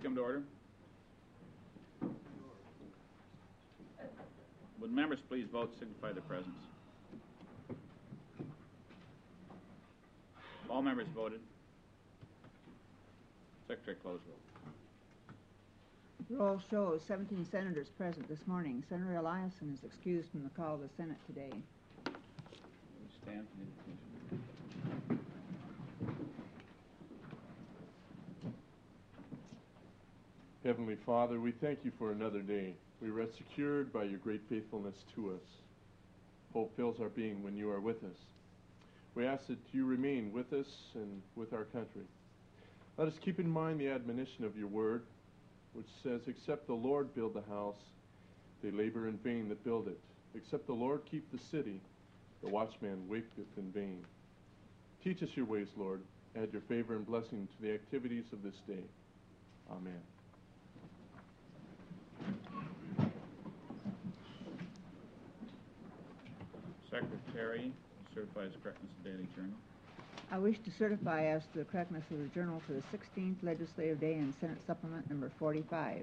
come to order. Would members please vote, signify their presence. All members voted. Secretary, close vote. Roll shows 17 senators present this morning. Senator Eliason is excused from the call of the Senate today. We stand for the invocation. Heavenly Father, we thank you for another day. We rest secured by your great faithfulness to us. Hope fills our being when you are with us. We ask that you remain with us and with our country. Let us keep in mind the admonition of your word, which says, except the Lord build the house, they labor in vain that build it. Except the Lord keep the city, the watchman waketh in vain. Teach us your ways, Lord. Add your favor and blessing to the activities of this day. Amen. Secretary certifies correctness of Daily Journal. I wish to certify as to the correctness of the journal for the 16th legislative day in Senate Supplement number 45. Mr.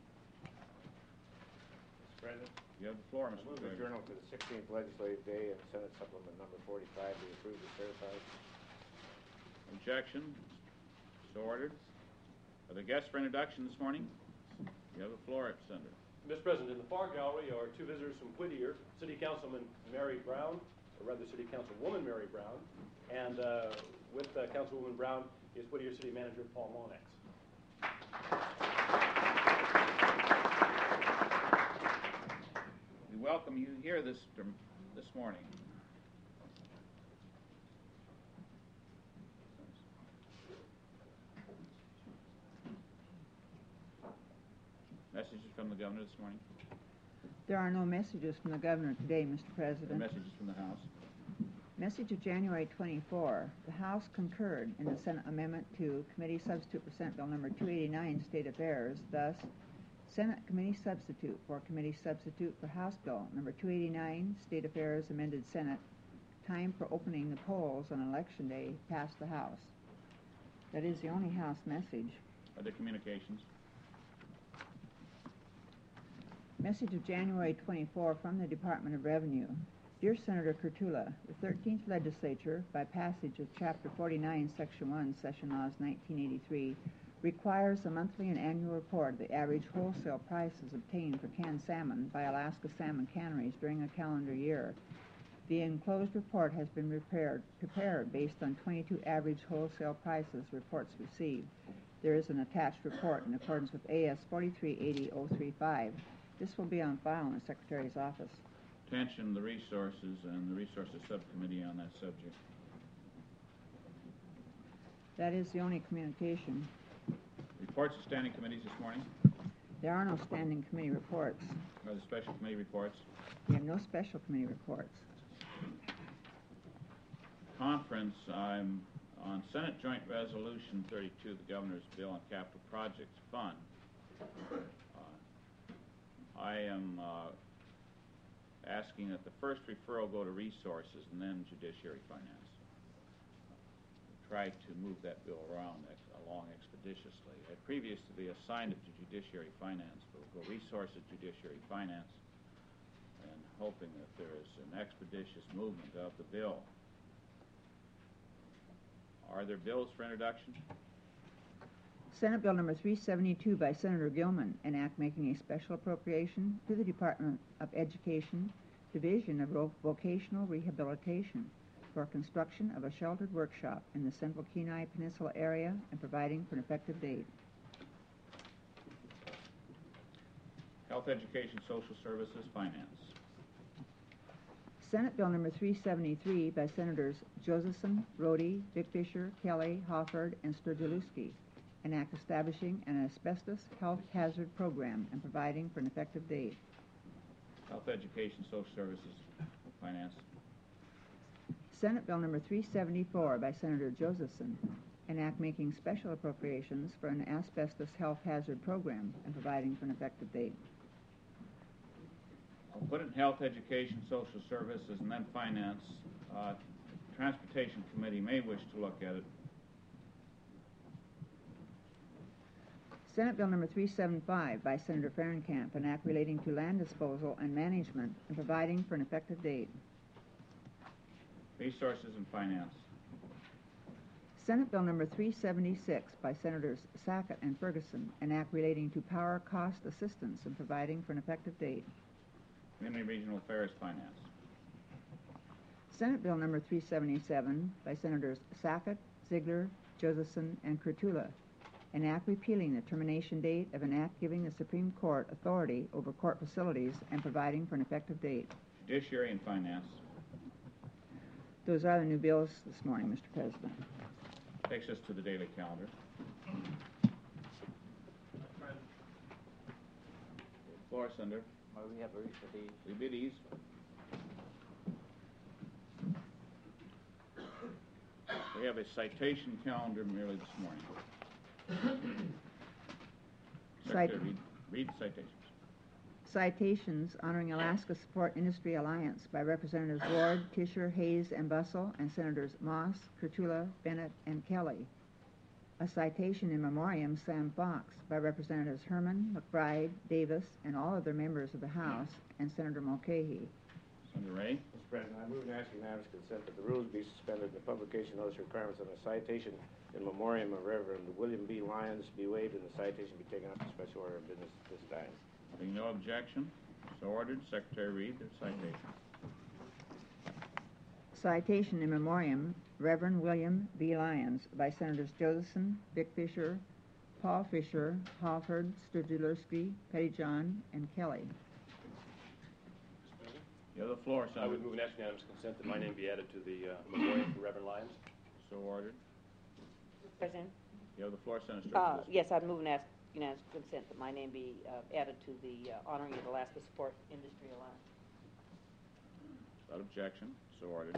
President, You have the floor, I Mr. move the Chairman. journal for the 16th legislative day and Senate Supplement number 45 be approved as certified. Objection? So ordered. Are there guests for introduction this morning? You have the floor, Senator. Mr. President, in the far gallery are two visitors from Whittier, City Councilman Mary Brown, or rather City Councilwoman Mary Brown, and with Councilwoman Brown is Whittier City Manager Paul Monex. We welcome you here this morning. Messages from the governor this morning? There are no messages from the governor today, Mr. President. Messages from the House? Message of January 24. The House concurred in the Senate amendment to Committee Substitute for Senate Bill number 289, State Affairs. Thus, Senate Committee Substitute for Committee Substitute for House Bill number 289, State Affairs amended Senate. Time for opening the polls on Election Day passed the House. That is the only House message. Are there communications? Message of January 24 from the Department of Revenue. Dear Senator Kurtula, the 13th Legislature, by passage of Chapter 49, Section 1, Session Laws 1983, requires a monthly and annual report of the average wholesale prices obtained for canned salmon by Alaska salmon canneries during a calendar year. The enclosed report has been prepared based on 22 average wholesale prices reports received. There is an attached report in accordance with AS 4380-035. This will be on file in the Secretary's office. Attention the Resources and the Resources Subcommittee on that subject. That is the only communication. Reports of standing committees this morning? There are no standing committee reports. Are there special committee reports? We have no special committee reports. Conference, I'm on Senate Joint Resolution 32, the Governor's Bill on Capital Projects Fund. I am asking that the first referral go to Resources and then Judiciary Finance. Try to move that bill along expeditiously. It previously assigned it to Judiciary Finance, but we'll go Resources, Judiciary Finance, and hoping that there is an expeditious movement of the bill. Are there bills for introduction? Senate Bill number 372 by Senator Gilman, an act making a special appropriation to the Department of Education, Division of Vocational Rehabilitation for construction of a sheltered workshop in the Central Kenai Peninsula area and providing for an effective date. Health, Education, Social Services, Finance. Senate Bill number 373 by Senators Josephson, Rhodey, Vic Fisher, Kelly, Hofford, and Sturgielewski, an act establishing an asbestos health hazard program and providing for an effective date. Health, Education, Social Services, Finance. Senate Bill number 374 by Senator Josephson, an act making special appropriations for an asbestos health hazard program and providing for an effective date. I'll put it in Health, Education, Social Services, and then Finance. Transportation Committee may wish to look at it. Senate Bill number 375 by Senator Fahrenkamp, an act relating to land disposal and management and providing for an effective date. Resources and Finance. Senate Bill number 376 by Senators Sackett and Ferguson, an act relating to power cost assistance and providing for an effective date. Community Regional Affairs Finance. Senate Bill number 377 by Senators Sackett, Ziegler, Josephson, and Kurtula, an act repealing the termination date of an act giving the Supreme Court authority over court facilities and providing for an effective date. Judiciary and Finance. Those are the new bills this morning, Mr. President. Takes us to the daily calendar. Floor is under. We have a read for these. We bid ease. We have a citation calendar merely this morning. Secretary, read the citations. Citations honoring Alaska Support Industry Alliance by Representatives Ward, Tisher, Hayes, and Bussell, and Senators Moss, Kurtula, Bennett, and Kelly. A citation in memoriam Sam Fox by Representatives Herman, McBride, Davis, and all other members of the House, and Senator Mulcahy. Senator Ray. Mr. President, I move and ask unanimous consent that the rules be suspended and the publication notice requirements on the citation in memoriam of Reverend William B. Lyons be waived and the citation be taken up to special order of business at this time. Having no objection, so ordered. Secretary read the citation. Citation in memoriam Reverend William B. Lyons by Senators Josephson, Vic Fisher, Paul Fisher, Halford, Strzelecki, Pettyjohn, and Kelly. You have the floor, Senator. I would move and ask unanimous consent that my name be added to the memoriam for Reverend Lyons. So ordered. President? You have the floor, Senator Strzelecki. Yes, I'd move and ask unanimous consent that my name be added to the honoring of Alaska Support Industry Alliance. Without objection, so ordered.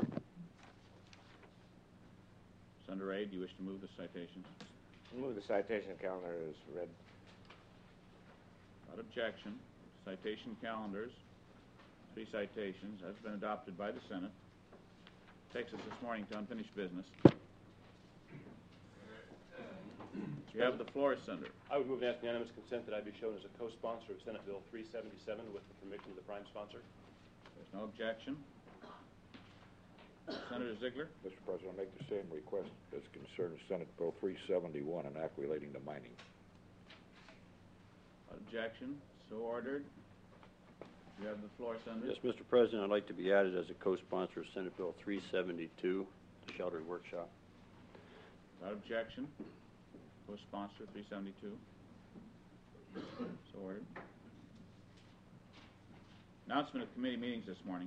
Senator Ray, do you wish to move the citations? I move the citation calendar is read. Without objection, citation calendars, 3 citations, has been adopted by the Senate. Takes us this morning to unfinished business. You have the floor, Senator. I would move and ask unanimous consent that I be shown as a co-sponsor of Senate Bill 377 with the permission of the prime sponsor. There's no objection. Senator Ziegler. Mr. President, I make the same request as concerns Senate Bill 371, an act relating to mining. Objection, so ordered. You have the floor, Senator. Yes, Mr. President, I'd like to be added as a co-sponsor of Senate Bill 372, the sheltered workshop. Without objection, co-sponsor 372. So ordered. Announcement of committee meetings this morning.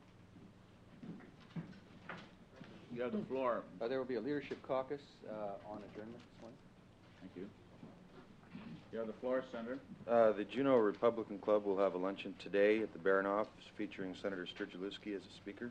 You have the floor. There will be a leadership caucus on adjournment this morning. Thank you. You have the floor, Senator. The Juneau Republican Club will have a luncheon today at the Baranoff featuring Senator Strzelecki as a speaker.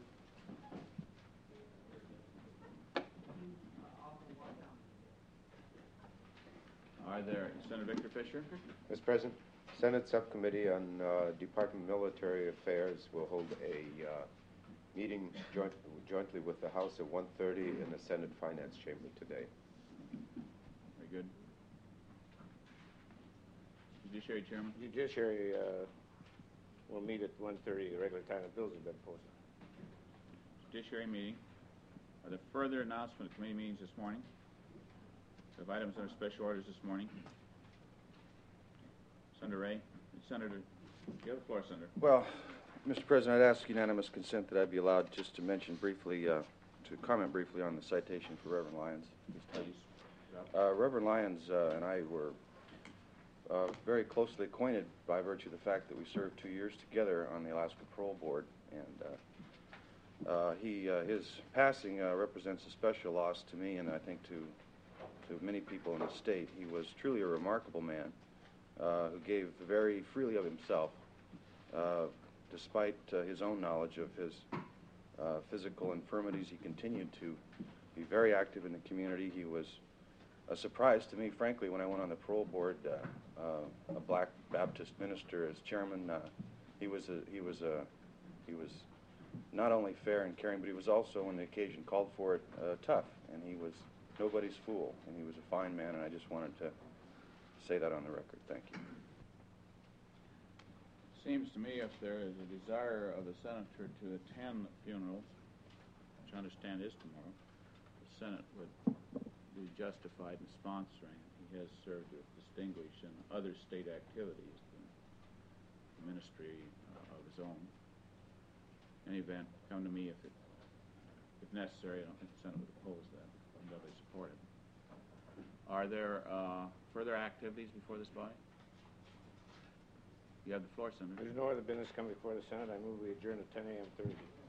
Are there Senator Victor Fisher? Mr. President, Senate Subcommittee on Department of Military Affairs will hold a meeting jointly with the House at 1:30 in the Senate Finance Chamber today. Very good. Judiciary Chairman. Judiciary will meet at 1:30, the regular time. The bills have been posted. Judiciary meeting. Are there further announcement of committee meetings this morning? We have items under special orders this morning. Senator Ray. Senator, you have the floor, Senator. Well, Mr. President, I'd ask unanimous consent that I be allowed just to mention briefly, to comment briefly on the citation for Reverend Lyons. Reverend Lyons and I were very closely acquainted by virtue of the fact that we served 2 years together on the Alaska Parole Board, and his passing represents a special loss to me and I think to many people in the state. He was truly a remarkable man who gave very freely of himself, despite his own knowledge of his physical infirmities. He continued to be very active in the community. He was a surprise to me, frankly, when I went on the parole board. A black Baptist minister as chairman. He was not only fair and caring, but he was also, when the occasion called for it, tough. And he was nobody's fool. And he was a fine man. And I just wanted to say that on the record. Thank you. Seems to me if there is a desire of the senator to attend funerals, which I understand is tomorrow, the Senate would be justified in sponsoring. He has served with distinguish in other state activities, the ministry of his own. In any event, come to me if necessary. I don't think the Senate would oppose that. They'll be supported. Are there further activities before this body? You have the floor, Senator. There's no other business come before the Senate. I move we adjourn at 10 a.m. Thursday.